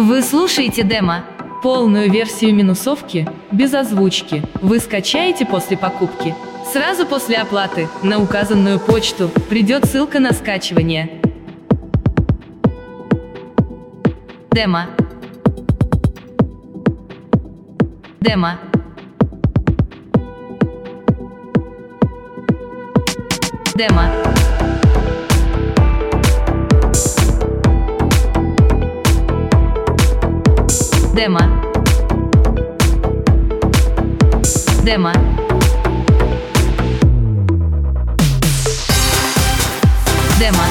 Вы слушаете демо. Полную версию минусовки, без озвучки, вы скачаете после покупки. Сразу после оплаты, на указанную почту, придет ссылка на скачивание. Демо. Демо. Демо. Демо. Демо. Демо.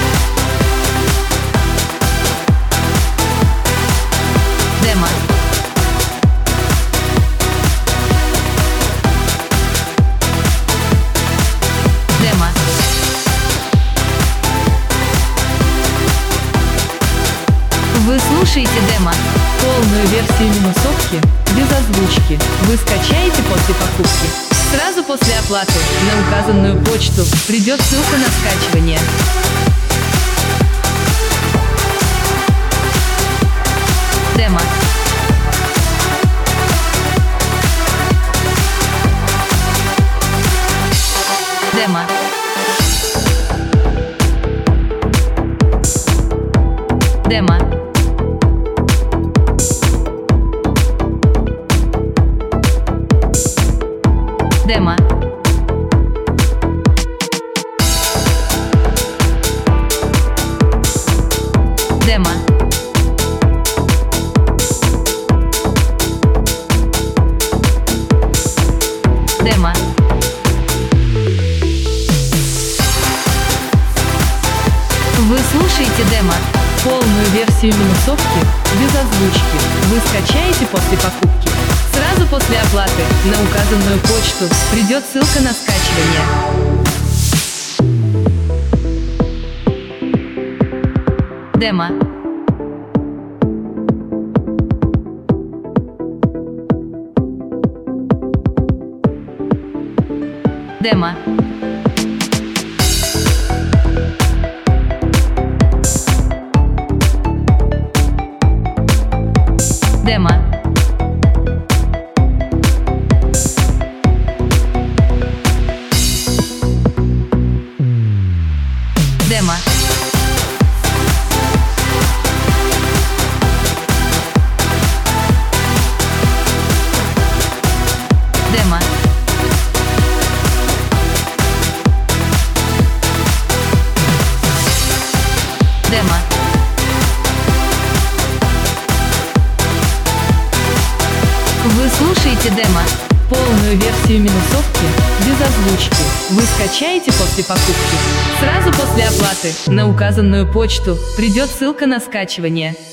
Демо. Демо. Вы слушаете демо. Полную версию минусовки, без озвучки, вы скачаете после покупки. Сразу после оплаты, на указанную почту, придет ссылка на скачивание. Демо. Демо. Демо. Демо. Демо. Демо. Вы слушаете демо. Полную версию минусовки, без озвучки, вы скачаете после покупки. Сразу после оплаты, на указанную почту, придет ссылка на скачивание. Демо. Демо. Демо. Демо. Демо. Демо. Вы слушаете демо. Полную версию минусовки, без озвучки, вы скачаете после покупки. Сразу после оплаты, на указанную почту, придет ссылка на скачивание.